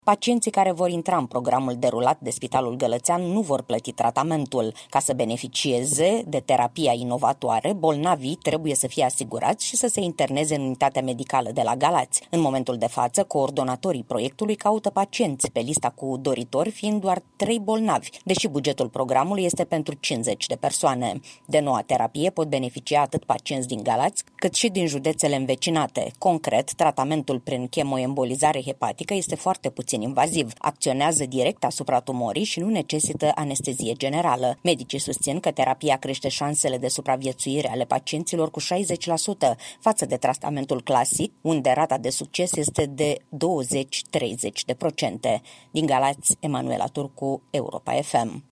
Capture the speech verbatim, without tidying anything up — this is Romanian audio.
Pacienții care vor intra în programul derulat de Spitalul Gălățean nu vor plăti tratamentul. Ca să beneficieze de terapia inovatoare, bolnavii trebuie să fie asigurați și să se interneze în unitatea medicală de la Galați. În momentul de față, coordonatorii proiectului caută pacienți, pe lista cu doritori fiind doar trei bolnavi, deși bugetul programului este pentru cincizeci de persoane. De noua terapie pot beneficia atât pacienți din Galați, cât și din județele învecinate. Concret, tratamentul prin chemoembolizare hepatică este foarte puțin invaziv, acționează direct asupra tumorii și nu necesită anestezie generală. Medicii susțin că terapia crește șansele de supraviețuire ale pacienților cu șaizeci la sută față de tratamentul clasic, unde rata de succes este de douăzeci-treizeci de procente. Din Galați, Emanuela Turcu, Europa F M.